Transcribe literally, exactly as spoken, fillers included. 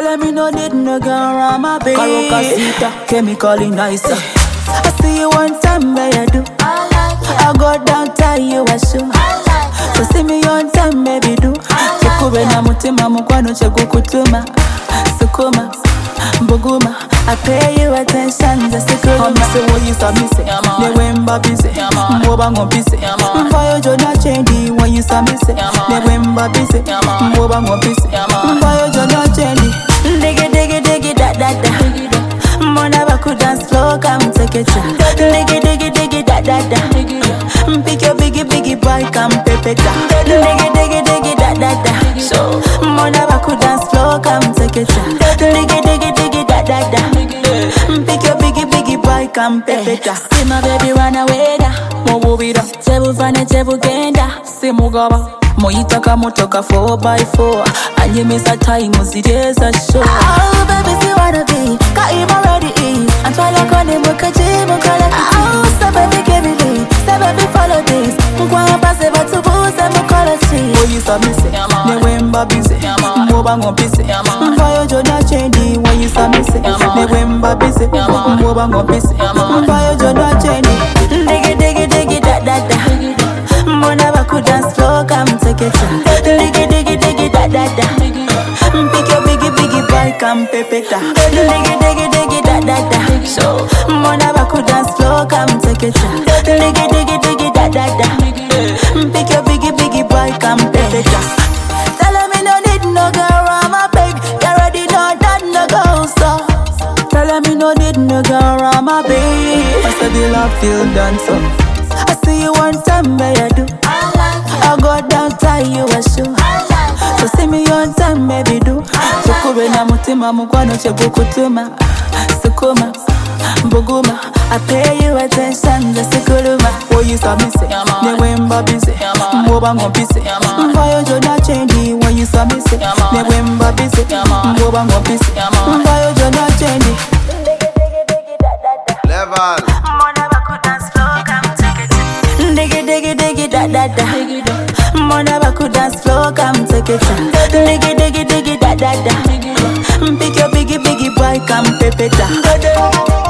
Tell me no need no girl around my baby. Carocasita, chemically nicer. I see you one time, baby, I do. I like it. I go down, tell you I show. I like So it. see me on time, baby, do. Chekube na mutima mukwano chekukutuma. Sukuma, Boguma, I pay you attention, just a good. I'm say what you saw me say. Ne wemba busy, mwoba ngo busy. Mfayo jona chendi, when you saw me say. Ne wemba busy, mwoba ngo busy. Mfayo jona chendi. Diggy diggy diggy da da da. Mona baku dance slow, come take it. Diggy diggy diggy da da da. Pick your biggie biggie boy, come pepe da. Diggy diggy diggy da da da. So Mona baku dance slow, come take it. Diggy diggy diggy da da da. Pick your biggie biggie boy, come pepe da. See my baby run away da. Mo wubira, tebu fane tebu genda. See mugaba. Moyitaka motoka four by four. Anyemeza time uzireza show. Oh baby si wanna be Kaima ready and try like on him mukaji mukala. Oh so baby give me this, so baby follow this. Mukwa pase batu buze mukala si. Oh you saw me say, ne wemba busy, mwoba ngo busy. Mfayo jona chendi, when you saw me say, ne wemba busy, mwoba ngo busy. Mfayo jona chendi, diggy diggy diggy da da da. Mona baku dance floor, come take it. Diggy diggy diggy da da da. Pick your biggie biggie boy, come pepe da. Diggy diggy diggy da da da. So Mona baku dance floor, come take it. Diggy diggy diggy da da da. Pick your biggie biggie boy, come pepe da. Tell me no need no girl around my baby. You already know that no go so. Tell me no need no girl around my baby. I said the love feel done so. I see you one time, baby, I do. I like it. I go down, tie you a shoe. I like So see me on time, baby, do. Chekube na mutima mukwano chekukutuma. Sukuma, Boguma, I pay you attention, just a kuluma. Oh you saw me say, ne wemba busy, mwoba ngo busy. Mfayo jona chendi, when you saw me say, ne wemba busy, mwoba ngo busy. Mfayo jona chendi. Level. Mona baku dance floor, come take it. Diggy diggy diggy da da da. Mona baku dance floor, come take it. Diggy diggy diggy da da da. Pick your biggie biggie boy, come pepe da.